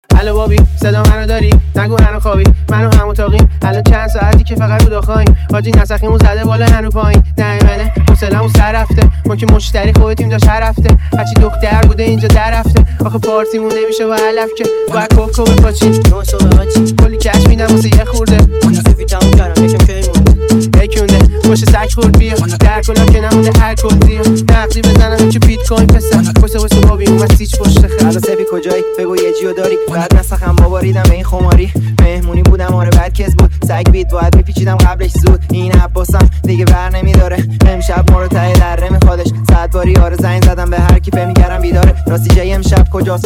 الو بابی صدا منو داری؟ نگو هنو خوابی منو هم اتاقیم الان چند ساعتی که فقط رو داخاییم حاجی نسخیمون زده بالا هنو پایین نمیمنه حوصله‌مون سر رفته ما که مشتری خودتیم داشت هر هفته هرچی دختر بوده اینجا در رفته آخه پارتیمون نمیشه با علف که باید کوکو بپاچی نو صبح هاچی کلی کش میدم واسه یه خورده سفی تموم کردم یکم کی مونده یکونده پشت سگ خورد بیا در کلا که نمونده هر کلزی نقدی بزنم که بیت کوین پسر واسه بابی اومد سیچ پشت خر الان سفی کجایی بگو یه جیو داری بعد نسخم بابا ریدم به این خماری مهمونی بودم آره بعد کس بود سگ بیت باید میپیچیدم قبلش زود این عباسم دیگه ور نمیداره امشب ما رو ته دره میخوادش 100 باری آره زنگ زدم به هر کی میگرم بیداره راستی جای امشب کجاست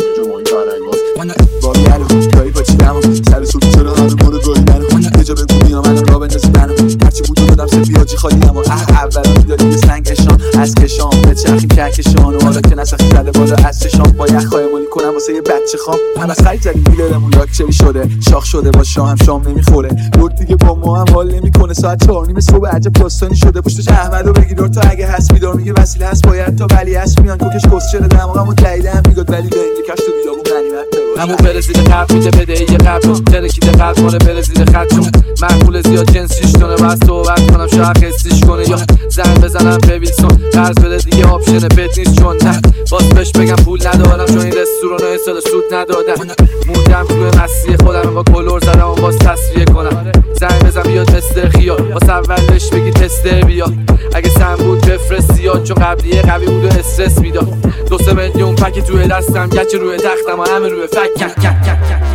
بابی الو جایی پاچیدم سر صبح چرا همه ما رو گاهیدن یه جا بگو میام الان را بندازی منو هرچی بود دادم سفی حاجی خالی اما اولا میداری یه سنگشان از کشان به چرخیم کهکشان و حالا که نسخی زده بالا از چشام با یخ خایمانی کنم واسه یه بچه خام هم از خرید زدیم دیلرمون لاکچری شده شاخ شده با شام شام نمیخوره برد دیگه با ما هم حال نمیکنه ساعت 4:30 صبح عجب داستانی شده پشتش احمدو بگیر تا اگه هست بیدار میگه وسیله هست باید تا ولی هست میان کوکش کسچره دماغمو تاییدم میگاد ولی به این کش تو بیابون غنیمت همون برزیل قبل میده بده یه قبل ترکیده قلب مال برزیل خط چون معقول زیاد جنسیش تونه بس صحبت کنم شاید حسیش کنه یا زنگ بزنم به ویلسون قرض بده دیگه آپشن بد نیست چون نه باز بهش بگم پول ندارم چون این رستوران سال سود ندادن موندم توی مسیح خودم با کلور زدم باز تصفیه کنم زنگ بزن بیاد مستر خیال باز اولش بگی تستر بیا اگه سم بود بفرستی یا چون قبلیه قوی بود و استرس میداد 2 میلیون پک توی دستم گچ روی تختم و همه روی فک